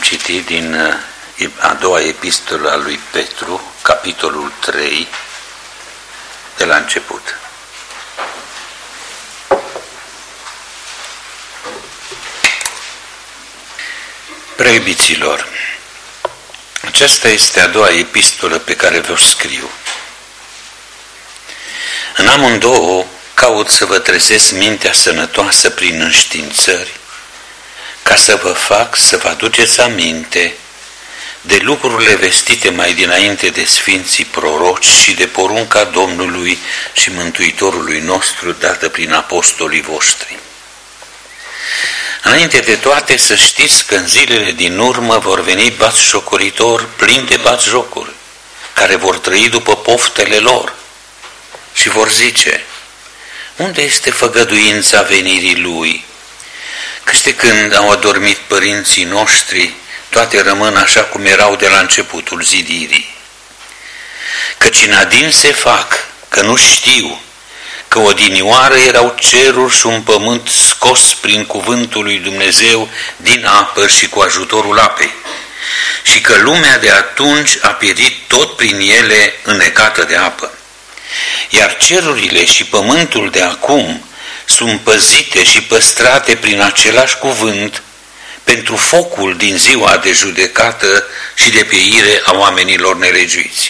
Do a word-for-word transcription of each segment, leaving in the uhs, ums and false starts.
citit din a doua epistolă a lui Petru, capitolul trei, de la început. Preiubiților, aceasta este a doua epistolă pe care vă scriu. În amândouă caut să vă trezesc mintea sănătoasă prin înștiințări, ca să vă fac să vă aduceți aminte de lucrurile vestite mai dinainte de sfinții proroci și de porunca Domnului și Mântuitorului nostru dată prin apostolii voștri. Înainte de toate să știți că în zilele din urmă vor veni batjocoritori plini de batjocuri, care vor trăi după poftele lor și vor zice: unde este făgăduința venirii Lui? Căci de când au adormit părinții noștri, toate rămân așa cum erau de la începutul zidirii. Căci în adin se fac, că nu știu, că odinioară erau ceruri și un pământ scos prin cuvântul lui Dumnezeu din apă și cu ajutorul apei, și că lumea de atunci a pierit tot prin ele înnecată de apă. Iar cerurile și pământul de acum sunt păzite și păstrate prin același cuvânt pentru focul din ziua de judecată și de pieire a oamenilor nelegiuiți.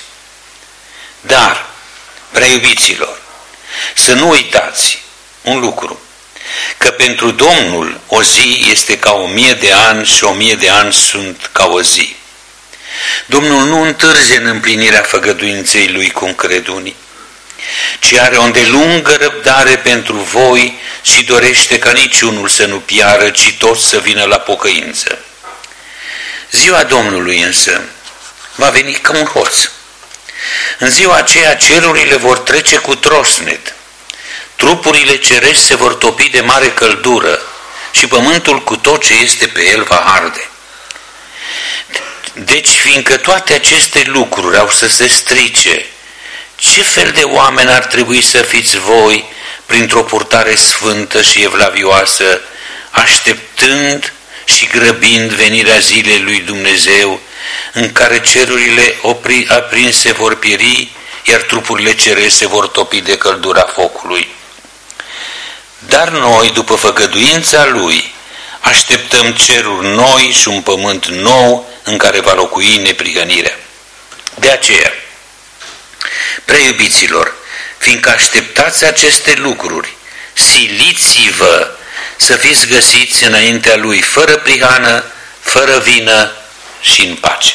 Dar, preiubiților, să nu uitați un lucru, că pentru Domnul o zi este ca o mie de ani și o mie de ani sunt ca o zi. Domnul nu întârzie în împlinirea făgăduinței Lui cum cred unii, ci are o îndelungă răbdare pentru voi și dorește ca niciunul să nu piară, ci toți să vină la pocăință. Ziua Domnului însă va veni ca un hoț. În ziua aceea cerurile vor trece cu trosnet, trupurile cerești se vor topi de mare căldură și pământul cu tot ce este pe el va arde. Deci, fiindcă toate aceste lucruri au să se strice, ce fel de oameni ar trebui să fiți voi printr-o purtare sfântă și evlavioasă, așteptând și grăbind venirea zilei lui Dumnezeu, în care cerurile opri, aprinse vor pieri, iar trupurile cerești se vor topi de căldura focului. Dar noi, după făgăduința Lui, așteptăm ceruri noi și un pământ nou în care va locui neprihănirea. De aceea, preiubiților, fiindcă așteptați aceste lucruri, siliți-vă să fiți găsiți înaintea Lui fără prihană, fără vină și în pace.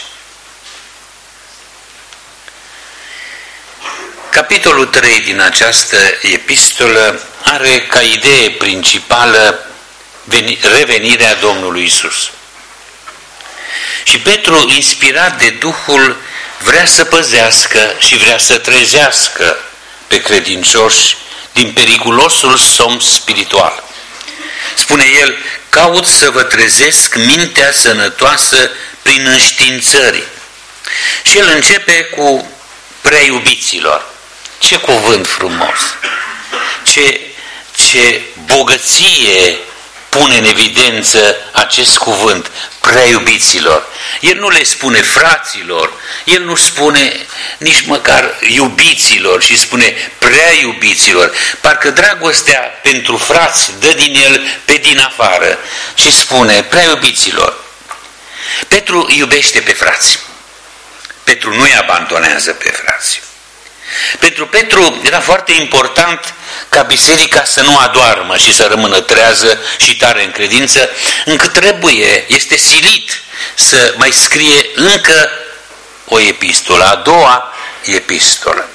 Capitolul trei din această epistolă are ca idee principală revenirea Domnului Iisus. Și Petru, inspirat de Duhul, vrea să păzească și vrea să trezească pe credincioși din periculosul somn spiritual. Spune el: caut să vă trezesc mintea sănătoasă prin înștiințări. Și el începe cu preiubiților. Ce cuvânt frumos! Ce, ce bogăție pune în evidență acest cuvânt, preiubiților. El nu le spune fraților, el nu spune nici măcar iubiților, și spune prea iubiților. Parcă dragostea pentru frați dă din el pe din afară și spune prea iubiților. Petru iubește pe frați. Petru nu-i abandonează pe frați. Pentru Petru era foarte important ca biserica să nu adoarmă și să rămână trează și tare în credință, încât trebuie, este silit să mai scrie încă o epistolă, a doua epistolă.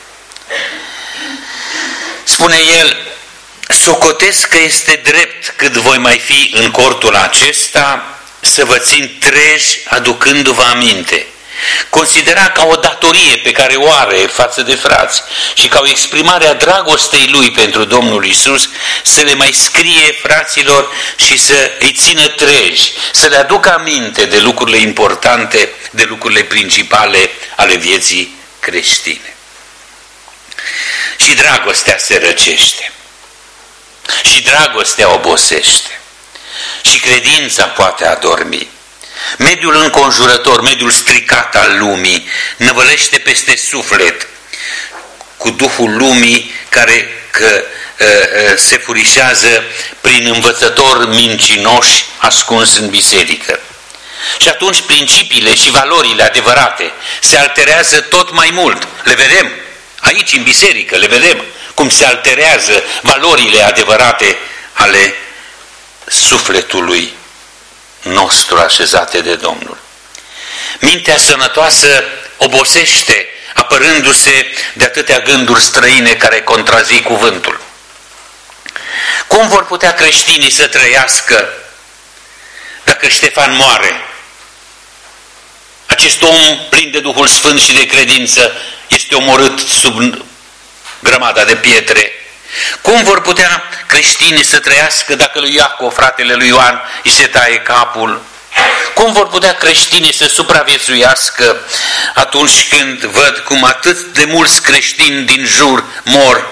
Spune el: socotesc că este drept, cât voi mai fi în cortul acesta, să vă țin treji aducându-vă aminte. Considera ca o datorie pe care o are față de frați și ca o exprimare a dragostei lui pentru Domnul Iisus să le mai scrie fraților și să îi țină treji, să le aducă aminte de lucrurile importante, de lucrurile principale ale vieții creștine. Și dragostea se răcește, și dragostea obosește, și credința poate adormi, Mediul înconjurător, mediul stricat al lumii, năvălește peste suflet cu duhul lumii care că, uh, se furișează prin învățători mincinoși ascuns în biserică. Și atunci principiile și valorile adevărate se alterează tot mai mult. Le vedem aici în biserică, le vedem cum se alterează valorile adevărate ale sufletului nostru așezate de Domnul. Mintea sănătoasă obosește apărându-se de atâtea gânduri străine care contrazic cuvântul. Cum vor putea creștinii să trăiască dacă Ștefan moare? Acest om plin de Duhul Sfânt și de credință este omorât sub grămada de pietre. Cum vor putea creștinii să trăiască dacă lui Iacov, fratele lui Ioan, îi se taie capul? Cum vor putea creștinii să supraviețuiască atunci când văd cum atât de mulți creștini din jur mor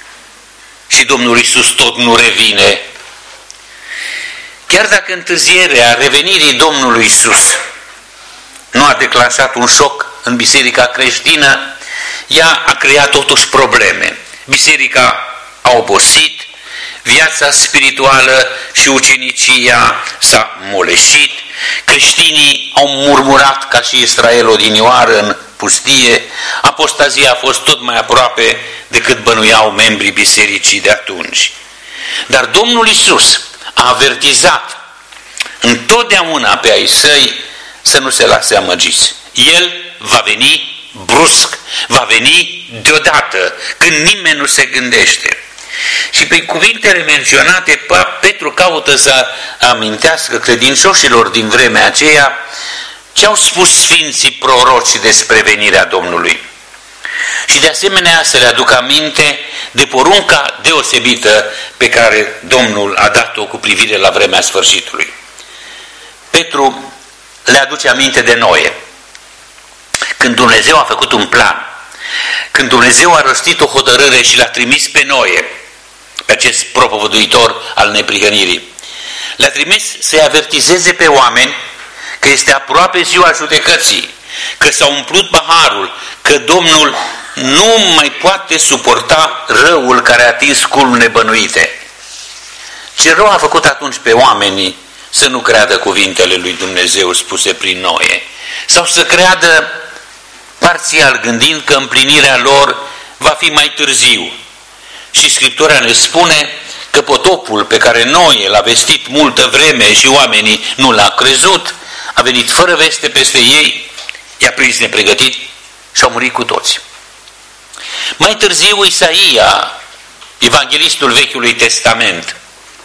și Domnul Iisus tot nu revine? Chiar dacă întârzierea revenirii Domnului Iisus nu a declanșat un șoc în biserica creștină, ea a creat totuși probleme. Biserica a obosit, viața spirituală și ucenicia s-a moleșit, creștinii au murmurat ca și Israel odinioară în pustie, apostazia a fost tot mai aproape decât bănuiau membrii bisericii de atunci. Dar Domnul Iisus a avertizat întotdeauna pe ai săi să nu se lase amăgiți. El va veni brusc, va veni deodată, când nimeni nu se gândește. Și prin cuvintele menționate, Petru caută să amintească credincioșilor din vremea aceea ce au spus sfinții proroci despre venirea Domnului. Și de asemenea să le aduc aminte de porunca deosebită pe care Domnul a dat-o cu privire la vremea sfârșitului. Petru le aduce aminte de Noe. Când Dumnezeu a făcut un plan, când Dumnezeu a rostit o hotărâre și l-a trimis pe Noe, pe acest propovăduitor al neprihănirii, l-a trimis să-i avertizeze pe oameni că este aproape ziua judecății, că s-a umplut paharul, că Domnul nu mai poate suporta răul care a atins culmi nebănuite. Ce rău a făcut atunci pe oamenii să nu creadă cuvintele lui Dumnezeu spuse prin Noe, sau să creadă parțial, gândind că împlinirea lor va fi mai târziu. Și Scriptura ne spune că potopul pe care Noe l-a vestit multă vreme și oamenii nu l-a crezut, a venit fără veste peste ei, i-a prins nepregătit și au murit cu toți. Mai târziu Isaia, evanghelistul Vechiului Testament,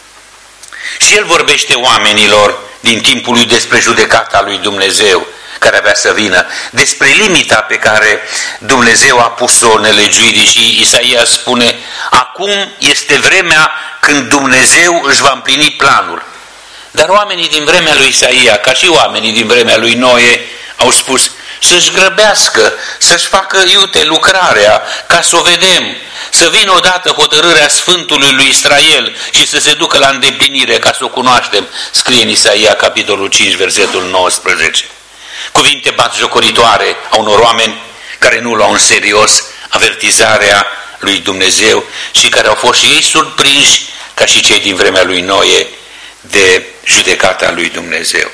și el vorbește oamenilor din timpul lui despre judecata lui Dumnezeu care avea să vină, despre limita pe care Dumnezeu a pus-o nelegiuirii, și Isaia spune: acum este vremea când Dumnezeu își va împlini planul. Dar oamenii din vremea lui Isaia, ca și oamenii din vremea lui Noe, au spus să-și grăbească, să-și facă iute lucrarea, ca să o vedem, să vină odată hotărârea Sfântului lui Israel și să se ducă la îndeplinire, ca să o cunoaștem, scrie în Isaia, capitolul cinci, versetul nouăsprezece. Cuvinte batjocoritoare a unor oameni care nu luau în serios avertizarea lui Dumnezeu și care au fost și ei surprinși, ca și cei din vremea lui Noe, de judecata lui Dumnezeu.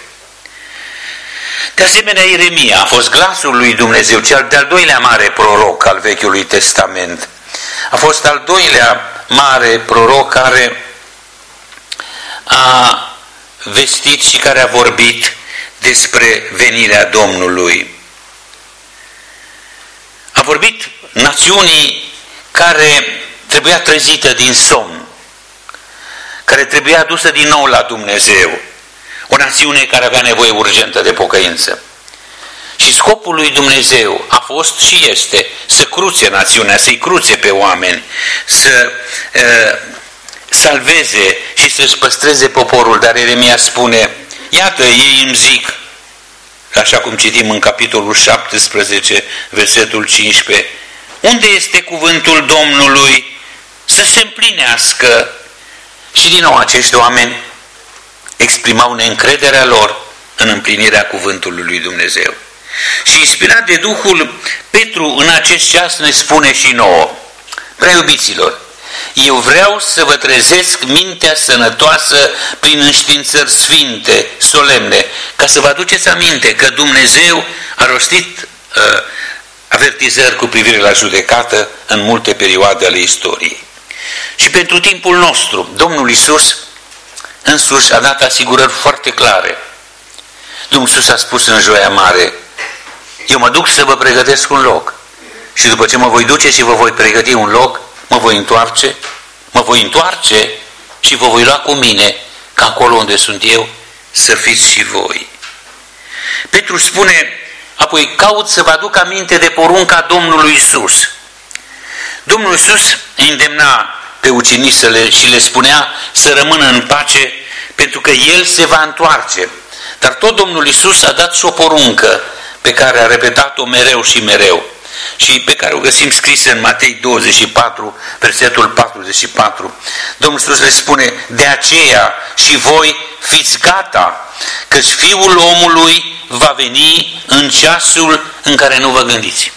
De asemenea, Ieremia a fost glasul lui Dumnezeu, cel de-al doilea mare proroc al Vechiului Testament. A fost al doilea mare proroc care a vestit și care a vorbit despre venirea Domnului. A vorbit națiunii care trebuia trezită din somn, care trebuia adusă din nou la Dumnezeu, o națiune care avea nevoie urgentă de pocăință. Și scopul lui Dumnezeu a fost și este să cruțe națiunea, să-i cruțe pe oameni, să uh, salveze și să-și păstreze poporul. Dar Ieremia spune: iată, ei îmi zic, așa cum citim în capitolul șaptesprezece, versetul cincisprezece, unde este cuvântul Domnului să se împlinească? Și din nou acești oameni exprimau neîncrederea lor în împlinirea cuvântului lui Dumnezeu. Și inspirat de Duhul, Petru în acest ceas ne spune și nouă: prea iubiților, eu vreau să vă trezesc mintea sănătoasă prin înștiințări sfinte, solemne, ca să vă aduceți aminte că Dumnezeu a rostit uh, avertizări cu privire la judecată în multe perioade ale istoriei. Și pentru timpul nostru, Domnul Iisus însuși a dat asigurări foarte clare. Domnul Iisus a spus în Joia Mare: eu mă duc să vă pregătesc un loc și după ce mă voi duce și vă voi pregăti un loc, mă voi întoarce, mă voi întoarce și vă voi lua cu mine, ca acolo unde sunt eu să fiți și voi. Petru spune apoi: caut să vă aduc aminte de porunca Domnului Iisus. Domnul Iisus îndemna pe ucenici să le, și le spunea să rămână în pace, pentru că El se va întoarce. Dar tot Domnul Iisus a dat și o poruncă pe care a repetat-o mereu și mereu și pe care o găsim scrisă în Matei douăzeci și patru, versetul patruzeci și patru. Domnul Iisus le spune: de aceea și voi fiți gata, căci Fiul omului va veni în ceasul în care nu vă gândiți.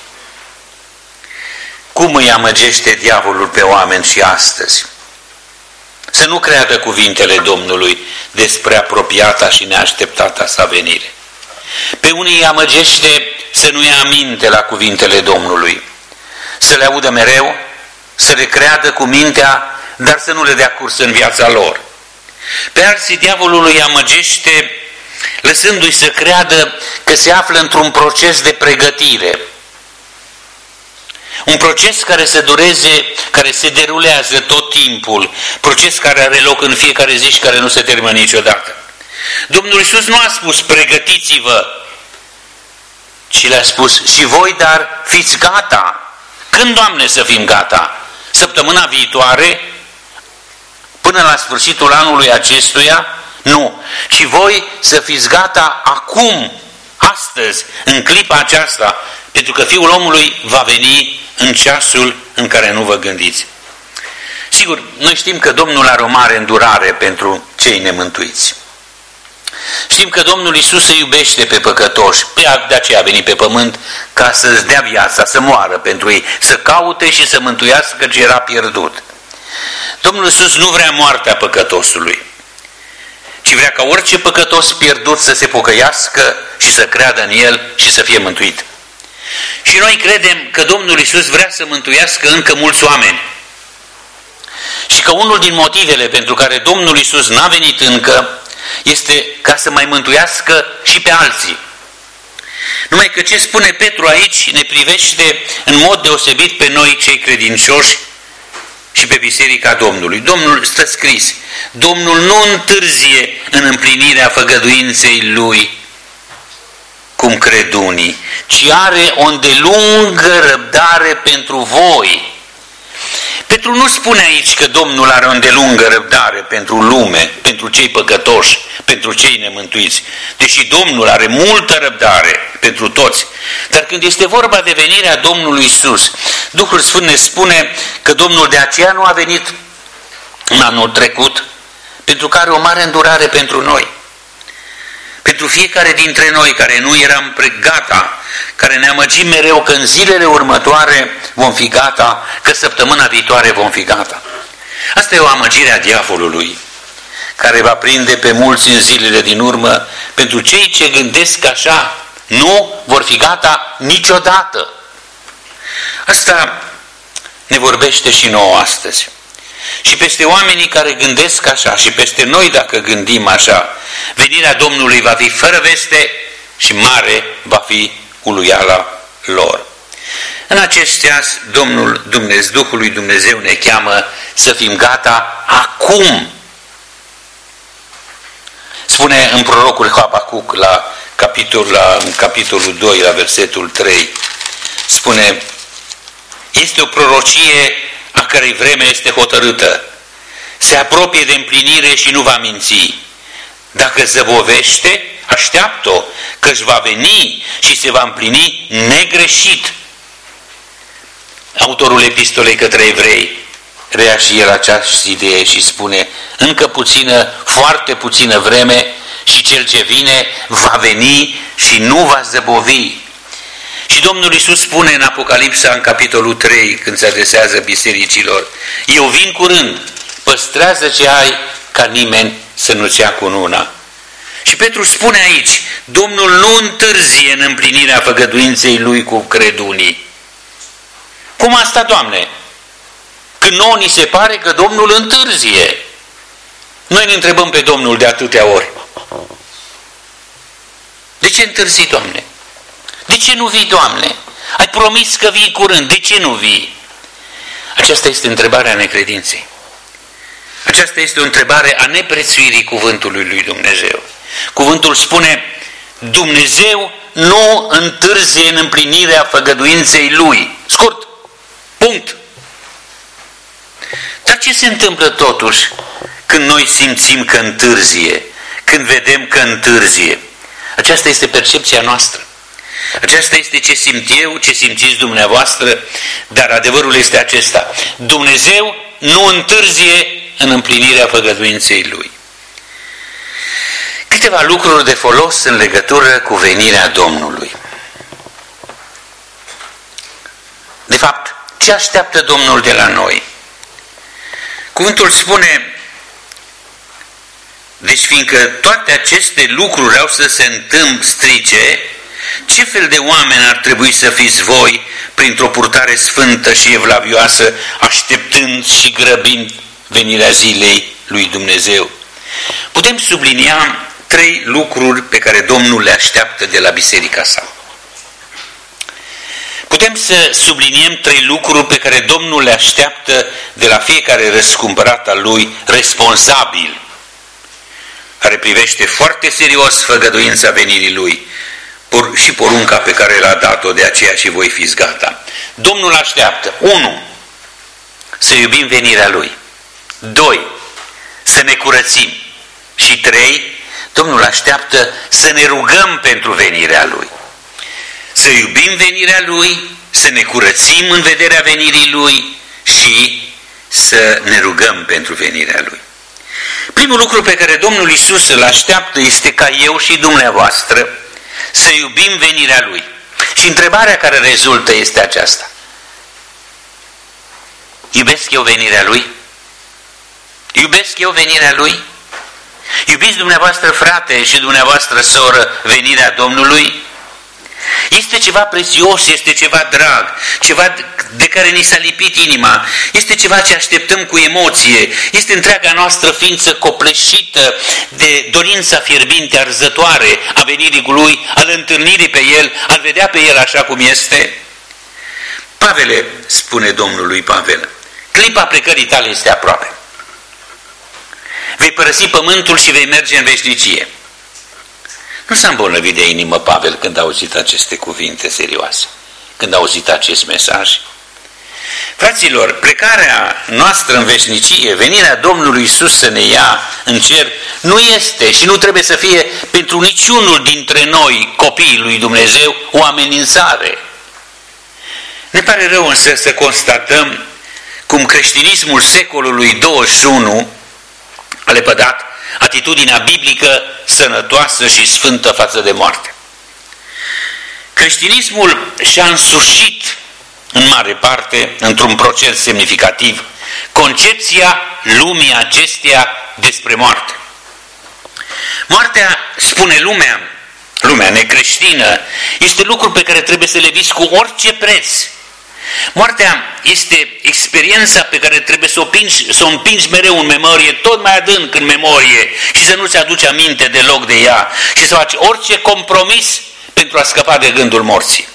Cum îi amăgește diavolul pe oameni și astăzi? Să nu creadă cuvintele Domnului despre apropiata și neașteptata sa venire. Pe unii îi amăgește să nu ia aminte la cuvintele Domnului, să le audă mereu, să le creadă cu mintea, dar să nu le dea curs în viața lor. Pe alții diavolul îi amăgește lăsându-i să creadă că se află într-un proces de pregătire. Un proces care se dureze, care se derulează tot timpul, proces care are loc în fiecare zi și care nu se termină niciodată. Domnul Iisus nu a spus: pregătiți-vă, ci le-a spus: și voi, dar fiți gata. Când, Doamne, să fim gata? Săptămâna viitoare? Până la sfârșitul anului acestuia? Nu. Ci voi să fiți gata acum, astăzi, în clipa aceasta, pentru că Fiul omului va veni în ceasul în care nu vă gândiți. Sigur, noi știm că Domnul are o mare îndurare pentru cei nemântuiți. Știm că Domnul Iisus îi iubește pe păcătoși, de aceea a venit pe pământ ca să-ți dea viața, să moară pentru ei, să caute și să mântuiască ce era pierdut. Domnul Iisus nu vrea moartea păcătosului, ci vrea ca orice păcătos pierdut să se pocăiască și să creadă în El și să fie mântuit. Și noi credem că Domnul Iisus vrea să mântuiască încă mulți oameni. Și că unul din motivele pentru care Domnul Iisus n-a venit încă este ca să mai mântuiască și pe alții. Numai că ce spune Petru aici ne privește în mod deosebit pe noi cei credincioși și pe Biserica Domnului. Domnul, stă scris: Domnul nu întârzie în împlinirea făgăduinței Lui, cum cred unii, ci are o îndelungă răbdare pentru voi. Petru nu spune aici că Domnul are o îndelungă răbdare pentru lume, pentru cei păcătoși, pentru cei nemântuiți, deși Domnul are multă răbdare pentru toți. Dar când este vorba de venirea Domnului Iisus, Duhul Sfânt ne spune că Domnul de aceea nu a venit în anul trecut, pentru că are o mare îndurare pentru noi. Pentru fiecare dintre noi care nu eram gata, care ne amăgim mereu că în zilele următoare vom fi gata, că săptămâna viitoare vom fi gata. Asta e o amăgire a diavolului, care va prinde pe mulți în zilele din urmă. Pentru cei ce gândesc așa, nu vor fi gata niciodată. Asta ne vorbește și nouă astăzi. Și peste oamenii care gândesc așa și peste noi dacă gândim așa, venirea Domnului va fi fără veste și mare va fi uluiala lor. În acest ceas, Domnul Dumnezeu, Duhul lui Dumnezeu ne cheamă să fim gata acum. Spune în prorocul Habacuc la, capitol, la capitolul doi, la versetul trei, spune: este o prorocie a cărei vreme este hotărâtă. Se apropie de împlinire și nu va minți. Dacă zăbovește, așteaptă-o, că își va veni și se va împlini negreșit. Autorul epistolei către evrei rea și el această idee și spune: încă puțină, foarte puțină vreme și cel ce vine va veni și nu va zăbovi. Și Domnul Iisus spune în Apocalipsa, în capitolul trei, când se adresează bisericilor, eu vin curând, păstrează ce ai, ca nimeni să nu-ți ia cununa. Și Petru spune aici, Domnul nu întârzie în împlinirea făgăduinței Lui cu credunii. Cum asta, Doamne? Când nouă ni se pare că Domnul întârzie. Noi ne întrebăm pe Domnul de atâtea ori. De ce întârzi, Doamne? De ce nu vii, Doamne? Ai promis că vii curând, de ce nu vii? Aceasta este întrebarea necredinței. Aceasta este o întrebare a neprețuirii cuvântului lui Dumnezeu. Cuvântul spune, Dumnezeu nu întârzie în împlinirea făgăduinței Lui. Scurt, punct. Dar ce se întâmplă totuși când noi simțim că întârzie, când vedem că întârzie? Aceasta este percepția noastră. Aceasta este ce simt eu, ce simțiți dumneavoastră, dar adevărul este acesta. Dumnezeu nu întârzie în împlinirea făgăduinței Lui. Câteva lucruri de folos în legătură cu venirea Domnului. De fapt, ce așteaptă Domnul de la noi? Cuvântul spune, deci fiindcă toate aceste lucruri au să se întâmple strice, ce fel de oameni ar trebui să fiți voi printr-o purtare sfântă și evlavioasă, așteptând și grăbind venirea zilei lui Dumnezeu? Putem sublinia trei lucruri pe care Domnul le așteaptă de la biserica sa. Putem să subliniem trei lucruri pe care Domnul le așteaptă de la fiecare răscumpărat al Lui responsabil, care privește foarte serios făgăduința venirii Lui și porunca pe care l-a dat-o, de aceea și voi fiți gata. Domnul așteaptă, unu, să iubim venirea Lui, doi, să ne curățim și trei, Domnul așteaptă să ne rugăm pentru venirea Lui. Să iubim venirea Lui, să ne curățim în vederea venirii Lui și să ne rugăm pentru venirea Lui. Primul lucru pe care Domnul Iisus îl așteaptă este ca eu și dumneavoastră să iubim venirea Lui. Și întrebarea care rezultă este aceasta. Iubesc eu venirea Lui? Iubesc eu venirea Lui? Iubiți dumneavoastră, frate, și dumneavoastră, soră, venirea Domnului? Este ceva prețios, este ceva drag, ceva de care ni s-a lipit inima, este ceva ce așteptăm cu emoție, este întreaga noastră ființă copleșită de dorința fierbinte, arzătoare a venirii cu Lui, al întâlnirii pe El, al vedea pe El așa cum este. Pavele, spune Domnul lui Pavel, clipa plecării tale este aproape. Vei părăsi pământul și vei merge în veșnicie. Nu s-a îmbolnăvit de inimă Pavel când a auzit aceste cuvinte serioase, când a auzit acest mesaj. Fraților, plecarea noastră în veșnicie, venirea Domnului Iisus să ne ia în cer, nu este și nu trebuie să fie pentru niciunul dintre noi, copiii lui Dumnezeu, o amenințare. Ne pare rău însă să constatăm cum creștinismul secolului douăzeci și unu a lepădat atitudinea biblică sănătoasă și sfântă față de moarte. Creștinismul și-a însușit în mare parte, într-un procent semnificativ, concepția lumii acesteia despre moarte. Moartea, spune lumea, lumea necreștină, este lucru pe care trebuie să le viți cu orice preț. Moartea este experiența pe care trebuie să o, pingi, să o împingi mereu în memorie, tot mai adânc în memorie și să nu-ți aduci aminte deloc de ea și să faci orice compromis pentru a scăpa de gândul morții.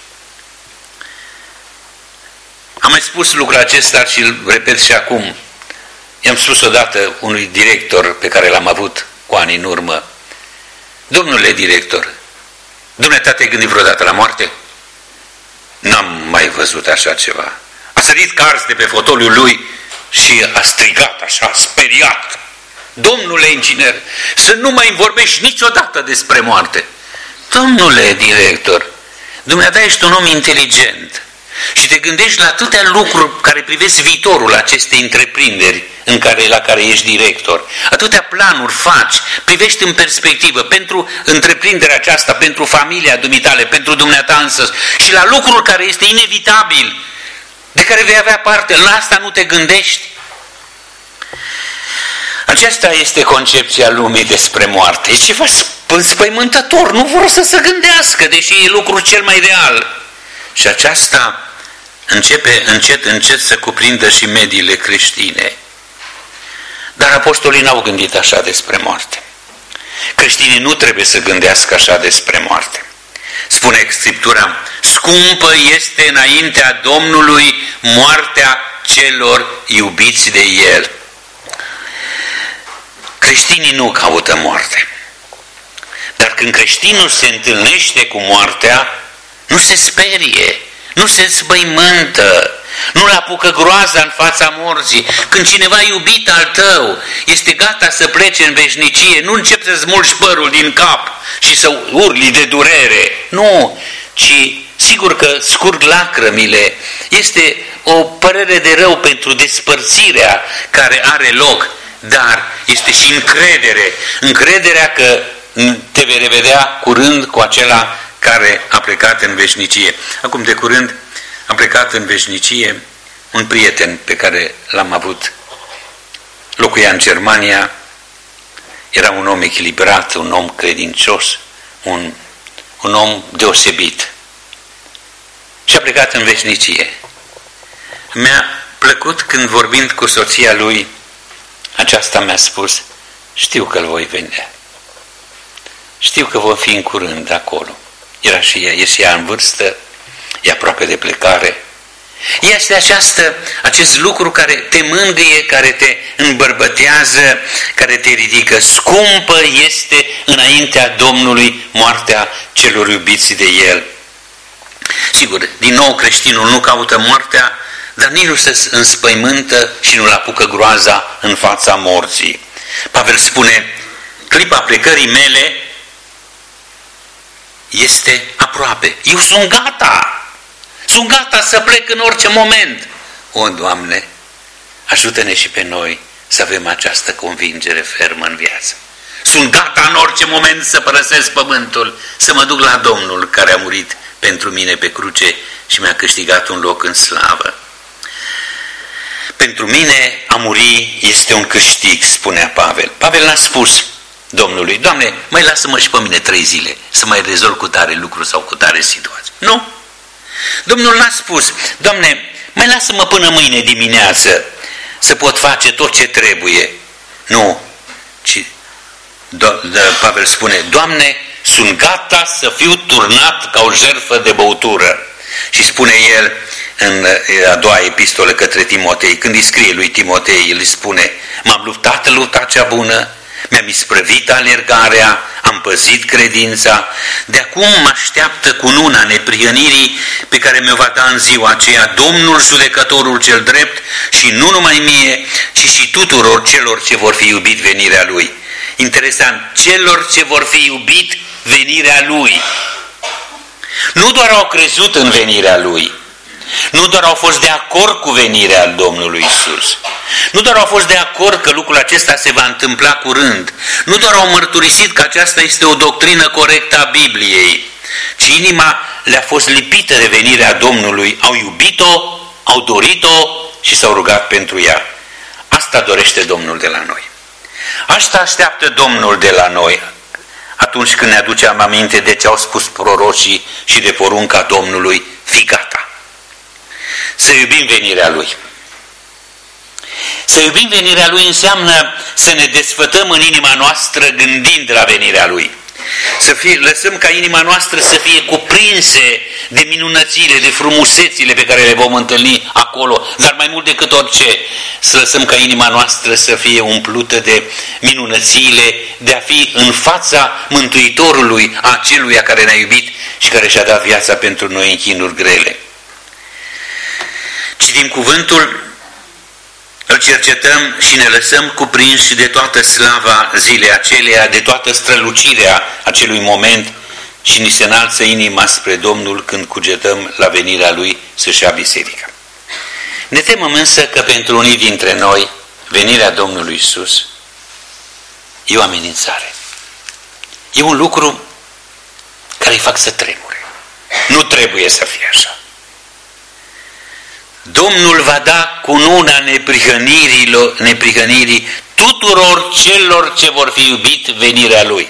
Am mai spus lucrul acesta și îl repet și acum. I-am spus odată unui director pe care l-am avut cu ani în urmă: domnule director, dumneata te-ai gândit vreodată la moarte? N-am mai văzut așa ceva. A sărit cars de pe fotoliul lui și a strigat așa, speriat: domnule inginer, să nu mai vorbești niciodată despre moarte. Domnule director, dumneata ești un om inteligent, și te gândești la atâtea lucruri care privesc viitorul acestei întreprinderi în care, la care ești director, atâtea planuri faci, privești în perspectivă pentru întreprinderea aceasta, pentru familia dumitale, pentru dumneata însăși și la lucrul care este inevitabil, de care vei avea parte, la asta nu te gândești? Aceasta este concepția lumii despre moarte. E ceva înspăimântător, nu vor să se gândească, deși e lucrul cel mai real. Și aceasta începe încet, încet să cuprindă și mediile creștine. Dar apostolii n-au gândit așa despre moarte. Creștinii nu trebuie să gândească așa despre moarte. Spune Scriptura, scumpă este înaintea Domnului moartea celor iubiți de El. Creștinii nu caută moarte. Dar când creștinul se întâlnește cu moartea, nu se sperie, nu se spăimântă, nu-l apucă groaza în fața morții. Când cineva iubit al tău este gata să plece în veșnicie, nu începi să smulgi părul din cap și să urli de durere. Nu, ci sigur că scurg lacrămile. Este o părere de rău pentru despărțirea care are loc, dar este și încredere. Încrederea că te vei revedea curând cu acela care a plecat în veșnicie. Acum de curând a plecat în veșnicie un prieten pe care l-am avut. Locuia în Germania, era un om echilibrat, un om credincios, un, un om deosebit. Și a plecat în veșnicie. Mi-a plăcut când vorbind cu soția lui, aceasta mi-a spus, știu că îl voi vedea. Știu că vom fi în curând acolo. Era și ea, este ea în vârstă, e aproape de plecare. Este această, acest lucru care te mângâie, care te îmbărbătează, care te ridică. Scumpă este înaintea Domnului moartea celor iubiți de El. Sigur, din nou creștinul nu caută moartea, dar nici nu se înspăimântă și nu-l apucă groaza în fața morții. Pavel spune, clipa plecării mele este aproape. Eu sunt gata. Sunt gata să plec în orice moment. O, Doamne, ajută-ne și pe noi să avem această convingere fermă în viață. Sunt gata în orice moment să părăsesc pământul, să mă duc la Domnul care a murit pentru mine pe cruce și mi-a câștigat un loc în slavă. Pentru mine a muri este un câștig, spunea Pavel. Pavel l-a spus Domnului, Doamne, mai lasă-mă și pe mine trei zile să mai rezolv cu tare lucru sau cu tare situație. Nu. Domnul n-a spus, Doamne, mai lasă-mă până mâine dimineață să pot face tot ce trebuie. Nu. Ci Pavel spune, Doamne, sunt gata să fiu turnat ca o jertfă de băutură. Și spune el în a doua epistolă către Timotei, când îi scrie lui Timotei, îi spune, m-am luptat lupta cea bună, mi-am isprăvit alergarea, am păzit credința, de acum mă așteaptă cununa neprihănirii pe care mi-o va da în ziua aceea Domnul judecătorul cel drept și nu numai mie, ci și tuturor celor ce vor fi iubit venirea Lui. Interesant, celor ce vor fi iubit venirea Lui. Nu doar au crezut în venirea Lui, nu doar au fost de acord cu venirea Domnului Iisus, nu doar au fost de acord că lucrul acesta se va întâmpla curând, nu doar au mărturisit că aceasta este o doctrină corectă a Bibliei, ci inima le-a fost lipită de venirea Domnului, au iubit-o, au dorit-o și s-au rugat pentru ea. Asta dorește Domnul de la noi. Asta așteaptă Domnul de la noi atunci când ne aducem aminte de ce au spus prorocii și de porunca Domnului, fii gata. Să iubim venirea Lui. Să iubim venirea Lui înseamnă să ne desfătăm în inima noastră gândind la venirea Lui. Să fie, lăsăm ca inima noastră să fie cuprinse de minunățile, de frumusețile pe care le vom întâlni acolo, dar mai mult decât orice, să lăsăm ca inima noastră să fie umplută de minunățile, de a fi în fața Mântuitorului, aceluia care ne-a iubit și care și-a dat viața pentru noi în chinuri grele. Citim cuvântul, îl cercetăm și ne lăsăm cuprinși de toată slava zilei aceleia, de toată strălucirea acelui moment și ni se înalță inima spre Domnul când cugetăm la venirea Lui să-și ia biserica. Ne temem însă că pentru unii dintre noi venirea Domnului Iisus e o amenințare. E un lucru care îi fac să tremure. Nu trebuie să fie așa. Domnul va da cununa neprihănirii, neprihănirii tuturor celor ce vor fi iubit venirea Lui.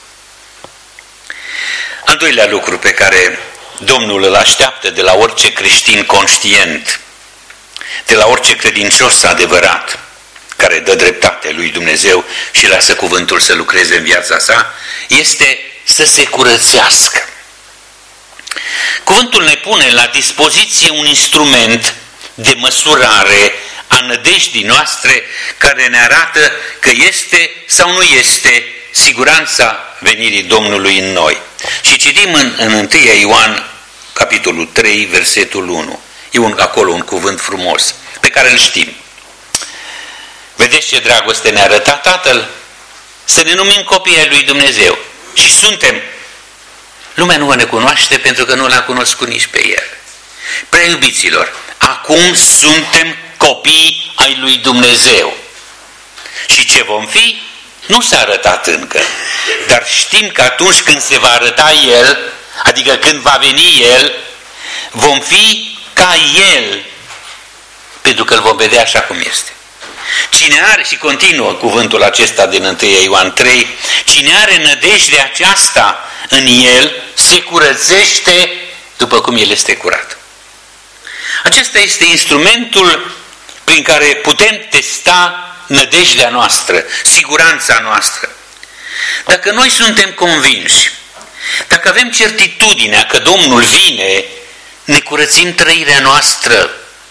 Al doilea lucru pe care Domnul îl așteaptă de la orice creștin conștient, de la orice credincios adevărat, care dă dreptate lui Dumnezeu și lasă cuvântul să lucreze în viața sa, este să se curățească. Cuvântul ne pune la dispoziție un instrument de măsurare a nădejdii noastre care ne arată că este sau nu este siguranța venirii Domnului în noi. Și citim în, în întâi Ioan, capitolul trei, versetul unu. E un, acolo un cuvânt frumos, pe care îl știm. Vedeți ce dragoste ne-a arătat Tatăl? Să ne numim copiii ai lui Dumnezeu. Și suntem. Lumea nu ne cunoaște pentru că nu l-a cunoscut nici pe El. Prea iubiților, acum suntem copii ai lui Dumnezeu. Și ce vom fi? Nu s-a arătat încă. Dar știm că atunci când se va arăta El, adică când va veni El, vom fi ca El, pentru că îl vom vedea așa cum este. Cine are, și continuă cuvântul acesta din întâi Ioan trei, cine are nădejdea aceasta în El, se curățește după cum El este curat. Acesta este instrumentul prin care putem testa nădejdea noastră, siguranța noastră. Dacă noi suntem convinși, dacă avem certitudinea că Domnul vine, ne curățim trăirea noastră,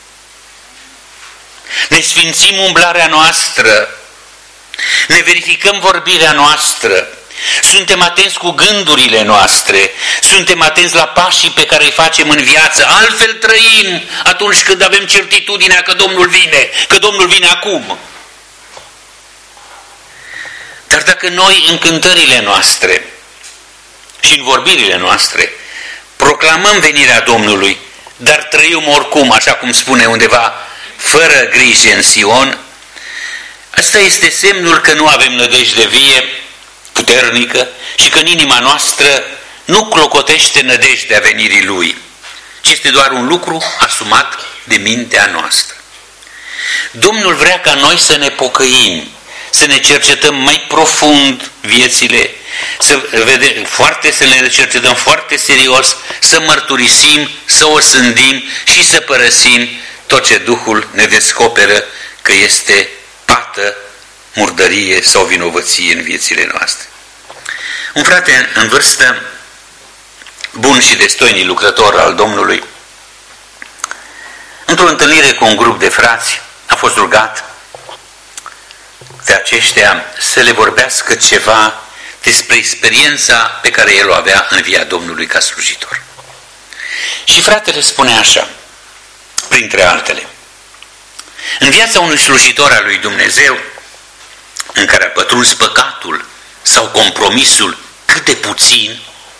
ne sfințim umblarea noastră, ne verificăm vorbirea noastră, suntem atenți cu gândurile noastre, suntem atenți la pașii pe care îi facem în viață, altfel trăim atunci când avem certitudinea că Domnul vine, că Domnul vine acum. Dar dacă noi în cântările noastre și în vorbirile noastre proclamăm venirea Domnului, dar trăim oricum, așa cum spune undeva, fără grijă în Sion, asta este semnul că nu avem nădejde vie, puternică, și că în inima noastră nu clocotește nădejdea venirii Lui, ci este doar un lucru asumat de mintea noastră. Domnul vrea ca noi să ne pocăim, să ne cercetăm mai profund viețile, să, vedem, foarte, să ne cercetăm foarte serios, să mărturisim, să o sândim și să părăsim tot ce Duhul ne descoperă că este pată, murdărie sau vinovăție în viețile noastre. Un frate în vârstă, bun și destoinic lucrător al Domnului, într-o întâlnire cu un grup de frați, a fost rugat de aceștia să le vorbească ceva despre experiența pe care el o avea în via Domnului ca slujitor. Și fratele spune așa, printre altele, în viața unui slujitor al lui Dumnezeu, în care a pătruns păcatul sau compromisul cât de puțin,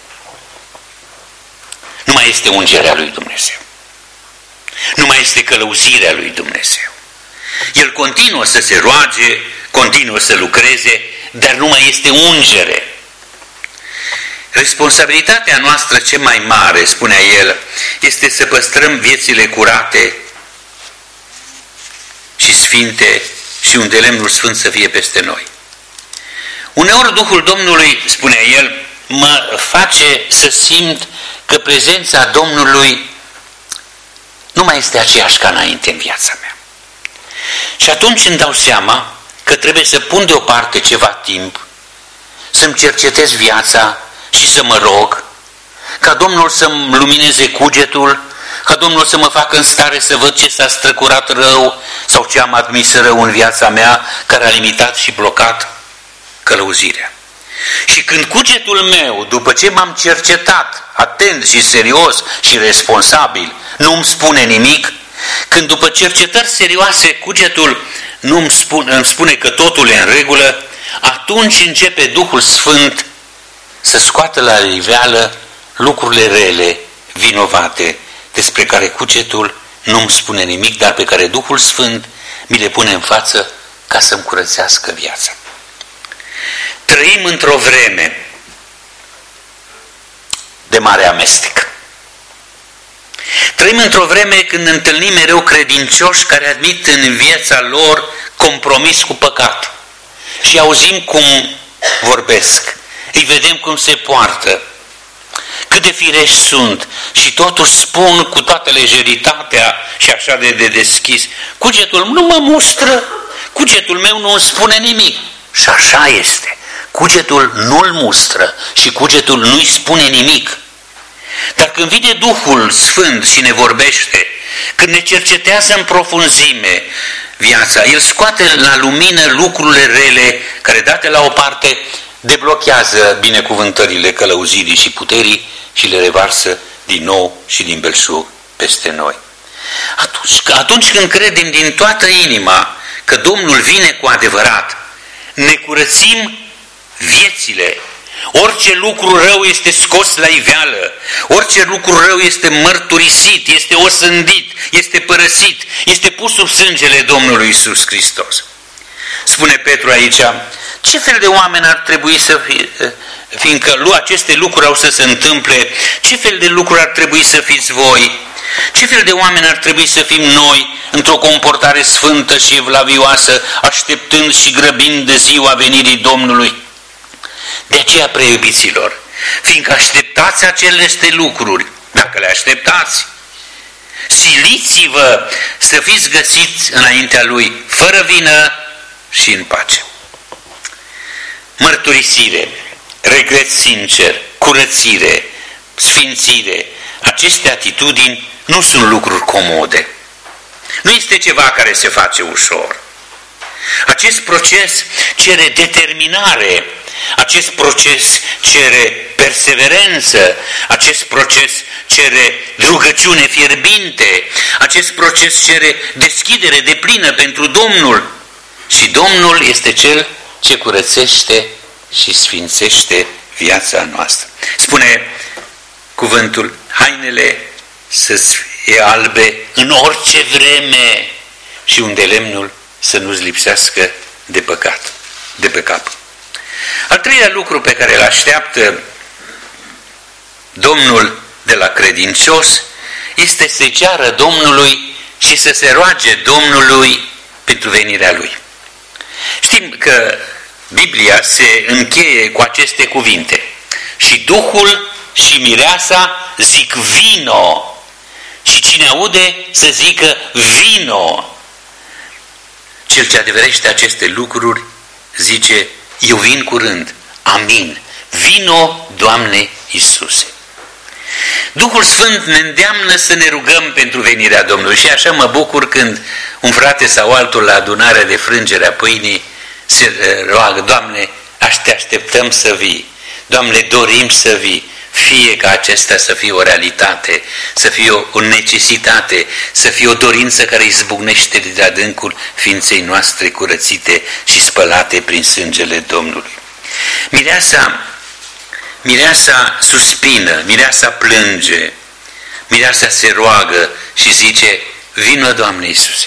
nu mai este ungerea lui Dumnezeu. Nu mai este călăuzirea lui Dumnezeu. El continuă să se roage, continuă să lucreze, dar nu mai este ungere. Responsabilitatea noastră cea mai mare, spunea el, este să păstrăm viețile curate și sfinte și unde lemnul sfânt să fie peste noi. Uneori Duhul Domnului, spunea el, mă face să simt că prezența Domnului nu mai este aceeași ca înainte în viața mea. Și atunci îmi dau seama că trebuie să pun deoparte ceva timp, să-mi cercetez viața și să mă rog, ca Domnul să-mi lumineze cugetul, ca Domnul să mă facă în stare să văd ce s-a străcurat rău sau ce am admis rău în viața mea, care a limitat și blocat călăuzirea. Și când cugetul meu, după ce m-am cercetat, atent și serios și responsabil, nu îmi spune nimic, când după cercetări serioase cugetul nu îmi spune, îmi spune că totul e în regulă, atunci începe Duhul Sfânt să scoată la iveală lucrurile rele, vinovate, despre care cugetul nu-mi spune nimic, dar pe care Duhul Sfânt mi le pune în față ca să-mi curățească viața. Trăim într-o vreme de mare amestec. Trăim într-o vreme când întâlnim mereu credincioși care admit în viața lor compromis cu păcatul. Și auzim cum vorbesc, îi vedem cum se poartă, cât de firești sunt și totuși spun cu toată lejeritatea și așa de, de deschis, cugetul nu mă mustră, cugetul meu nu îmi spune nimic. Și așa este, cugetul nu-l mustră și cugetul nu-i spune nimic. Dar când vine Duhul Sfânt și ne vorbește, când ne cercetează în profunzime viața, El scoate la lumină lucrurile rele care, date la o parte, deblochează binecuvântările călăuzirii și puterii și le revarsă din nou și din belșug peste noi. Atunci, atunci când credem din toată inima că Domnul vine cu adevărat, ne curățim viețile. Orice lucru rău este scos la iveală, orice lucru rău este mărturisit, este osândit, este părăsit, este pus sub sângele Domnului Iisus Hristos. Spune Petru aici, ce fel de oameni ar trebui să fie, fiindcă aceste lucruri au să se întâmple, ce fel de lucruri ar trebui să fiți voi? Ce fel de oameni ar trebui să fim noi într-o comportare sfântă și evlavioasă, așteptând și grăbind de ziua venirii Domnului? De aceea, preiubiților, fiindcă așteptați aceste lucruri, dacă le așteptați, siliți-vă să fiți găsiți înaintea Lui, fără vină și în pace. Mărturisire, regret sincer, curățire, sfințire, aceste atitudini nu sunt lucruri comode. Nu este ceva care se face ușor. Acest proces cere determinare, acest proces cere perseverență, acest proces cere rugăciune fierbinte, acest proces cere deschidere deplină pentru Domnul. Și Domnul este Cel ce curățește și sfințește viața noastră. Spune cuvântul, hainele să fie albe în orice vreme și unde lemnul să nu-ți lipsească de păcat, de pe cap. Al treilea lucru pe care îl așteaptă Domnul de la credincios este să ceară Domnului și să se roage Domnului pentru venirea Lui. Știm că Biblia se încheie cu aceste cuvinte. Și Duhul și mireasa zic vino. Și cine aude să zică vino. Cel ce adeverește aceste lucruri zice, eu vin curând. Amin. Vino, Doamne Iisuse. Duhul Sfânt ne îndeamnă să ne rugăm pentru venirea Domnului. Și așa mă bucur când un frate sau altul la adunarea de frângere a pâinii se roagă, Doamne, te așteptăm să vii. Doamne, dorim să vii. Fie ca acesta să fie o realitate, să fie o, o necesitate, să fie o dorință care izbucnește de adâncul ființei noastre curățite și spălate prin sângele Domnului. Mireasa, mireasa suspină, mireasa plânge, mireasa se roagă și zice, vină, Doamne Iisuse.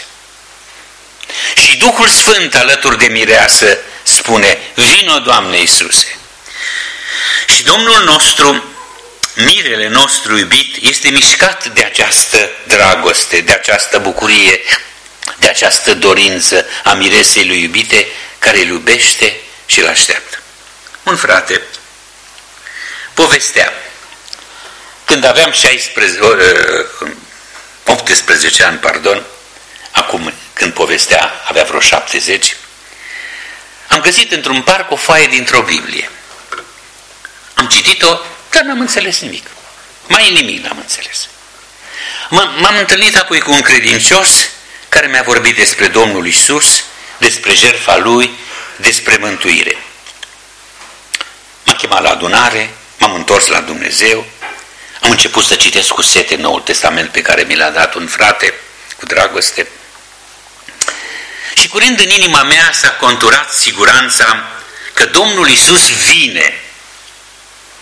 Și Duhul Sfânt alături de mireasă spune, vină, Doamne Iisuse. Și Domnul nostru, mirele nostru iubit, este mișcat de această dragoste, de această bucurie, de această dorință a miresei lui iubite, care îl iubește și îl așteaptă. Un frate povestea, când aveam șaisprezece, optsprezece ani, pardon, acum când povestea avea vreo șaptezeci, am găsit într-un parc o foaie dintr-o Biblie. Am citit-o, dar n-am înțeles nimic. Mai nimic n-am înțeles. M-am întâlnit apoi cu un credincios care mi-a vorbit despre Domnul Iisus, despre jertfa Lui, despre mântuire. M-a chemat la adunare, m-am întors la Dumnezeu, am început să citesc cu sete Noul Testament pe care mi l-a dat un frate cu dragoste. Și curând în inima mea s-a conturat siguranța că Domnul Iisus vine.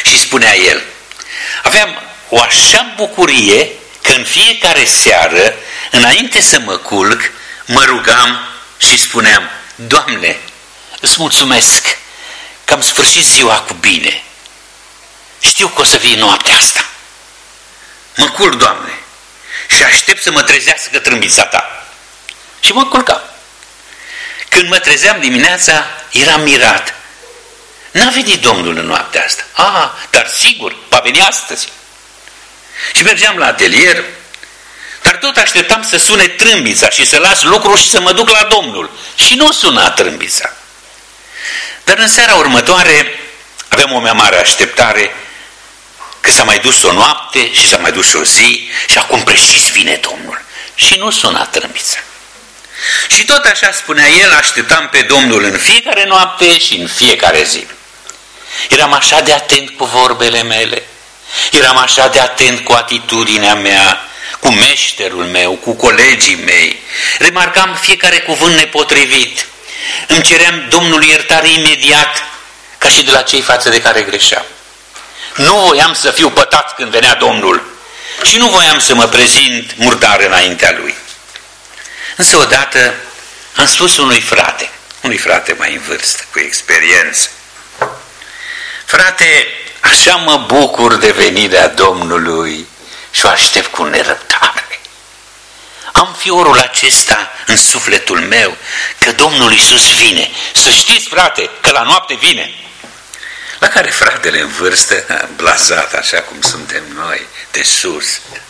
Și spunea el, aveam o așa bucurie că în fiecare seară, înainte să mă culc, mă rugam și spuneam, Doamne, îți mulțumesc că am sfârșit ziua cu bine. Știu că o să vii noaptea asta. Mă culc, Doamne, și aștept să mă trezească trâmbița Ta. Și mă culcam. Când mă trezeam dimineața, eram mirat. N-a venit Domnul în noaptea asta. Ah, dar sigur, va veni astăzi. Și mergeam la atelier, dar tot așteptam să sune trâmbița și să las lucrul și să mă duc la Domnul. Și nu suna trâmbița. Dar în seara următoare aveam o mea mare așteptare că s-a mai dus o noapte și s-a mai dus o zi și acum precis vine Domnul. Și nu suna trâmbița. Și tot așa spunea el, așteptam pe Domnul în fiecare noapte și în fiecare zi. Eram așa de atent cu vorbele mele, eram așa de atent cu atitudinea mea, cu meșterul meu, cu colegii mei. Remarcam fiecare cuvânt nepotrivit. Îmi ceream Domnului iertare imediat, ca și de la cei față de care greșeam. Nu voiam să fiu pătat când venea Domnul și nu voiam să mă prezint murdar înaintea Lui. Însă odată am spus unui frate, unui frate mai în vârstă, cu experiență, frate, așa mă bucur de venirea Domnului și o aștept cu nerăbdare. Am fiorul acesta în sufletul meu că Domnul Iisus vine. Să știți, frate, că la noapte vine. La care fratele în vârstă, blazat așa cum suntem noi, de sus,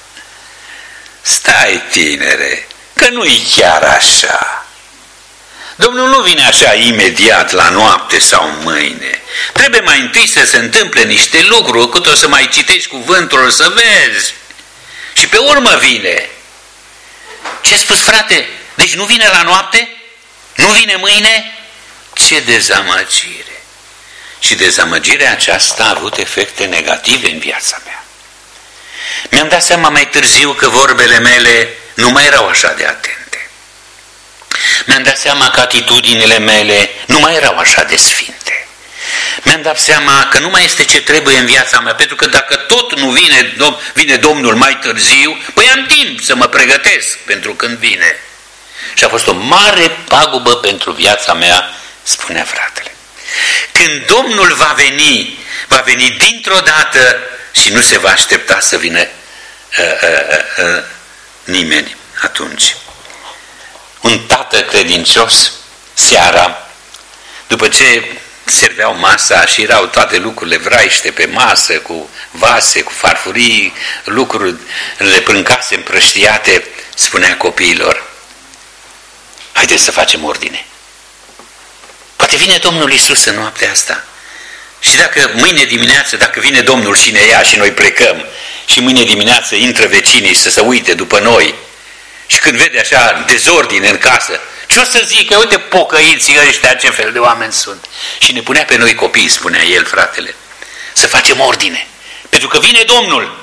stai, tinere, că nu-i chiar așa. Domnul nu vine așa imediat la noapte sau mâine. Trebuie mai întâi să se întâmple niște lucruri, cât o să mai citești cuvântul, să vezi. Și pe urmă vine. Ce ai spus, frate? Deci nu vine la noapte? Nu vine mâine? Ce dezamăgire! Și dezamăgirea aceasta a avut efecte negative în viața mea. Mi-am dat seama mai târziu că vorbele mele nu mai erau așa de atente. Mi-am dat seama că atitudinile mele nu mai erau așa de sfinte. Mi-am dat seama că nu mai este ce trebuie în viața mea, pentru că dacă tot nu vine, vine Domnul mai târziu, păi am timp să mă pregătesc pentru când vine. Și a fost o mare pagubă pentru viața mea, spunea fratele. Când Domnul va veni, va veni dintr-o dată și nu se va aștepta să vină uh, uh, uh, nimeni atunci. Un tată credincios, seara, după ce serveau masa și erau toate lucrurile vraiște pe masă, cu vase, cu farfurii, lucrurile prâncase, împrăștiate, spunea copiilor, haideți să facem ordine. Poate vine Domnul Iisus în noaptea asta. Și dacă mâine dimineață, dacă vine Domnul și ne ia și noi plecăm, și mâine dimineață intră vecinii să se uite după noi, și când vede așa dezordine în casă, ce o să zică? Uite pocăiții ăștia, ce fel de oameni sunt. Și ne punea pe noi copii, spunea el, fratele, să facem ordine, pentru că vine Domnul.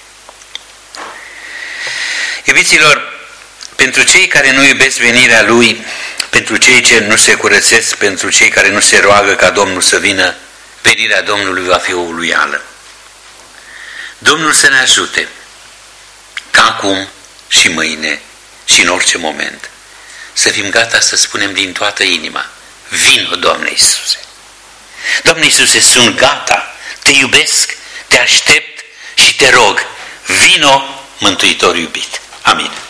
Iubiților, pentru cei care nu iubesc venirea Lui, pentru cei ce nu se curățesc, pentru cei care nu se roagă ca Domnul să vină, venirea Domnului va fi o uluială. Domnul să ne ajute ca acum și mâine și în orice moment să fim gata să spunem din toată inima, vino, Doamne Iisuse. Doamne Iisuse, sunt gata, te iubesc, te aștept și te rog, vino, Mântuitor iubit. Amin.